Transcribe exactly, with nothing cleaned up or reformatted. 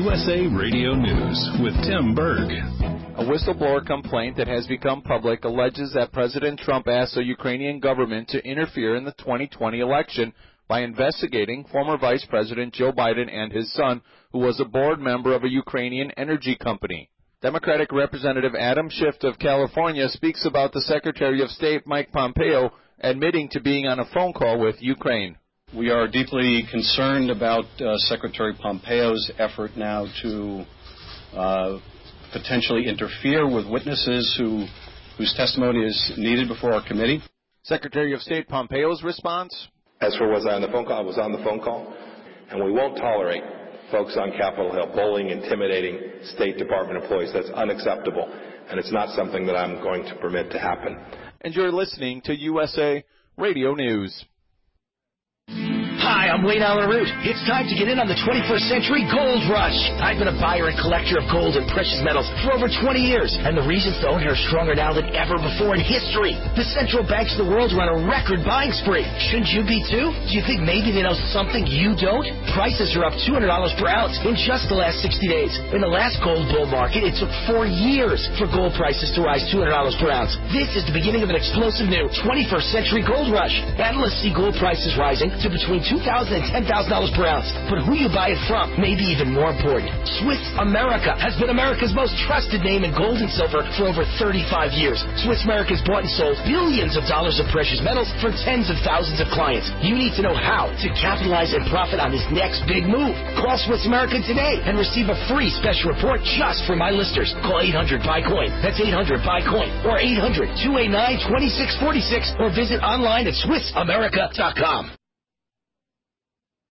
U S A Radio News with Tim Berg. A whistleblower complaint that has become public alleges that President Trump asked the Ukrainian government to interfere in the twenty twenty election by investigating former Vice President Joe Biden and his son, who was a board member of a Ukrainian energy company. Democratic Representative Adam Schiff of California speaks about the Secretary of State Mike Pompeo admitting to being on a phone call with Ukraine. We are deeply concerned about uh, Secretary Pompeo's effort now to uh, potentially interfere with witnesses who, whose testimony is needed before our committee. Secretary of State Pompeo's response? As for was I on the phone call, I was on the phone call, and we won't tolerate folks on Capitol Hill bullying, intimidating State Department employees. That's unacceptable, and it's not something that I'm going to permit to happen. And you're listening to U S A Radio News. Hi, I'm Wayne Allen Root. It's time to get in on the twenty-first century gold rush. I've been a buyer and collector of gold and precious metals for over twenty years, and the reasons to own here are stronger now than ever before in history. The central banks of the world are on a record buying spree. Shouldn't you be too? Do you think maybe they know something you don't? Prices are up two hundred dollars per ounce in just the last sixty days. In the last gold bull market, it took four years for gold prices to rise two hundred dollars per ounce. This is the beginning of an explosive new twenty-first century gold rush. Analysts see gold prices rising to between two thousand dollars and ten thousand dollars per ounce. But who you buy it from may be even more important. Swiss America has been America's most trusted name in gold and silver for over thirty-five years. Swiss America has bought and sold billions of dollars of precious metals for tens of thousands of clients. You need to know how to capitalize and profit on this next big move. Call Swiss America today and receive a free special report just for my listeners. Call eight hundred buy coin. That's eight hundred buy coin. Or eight hundred two eight nine two six four six or visit online at Swiss America dot com.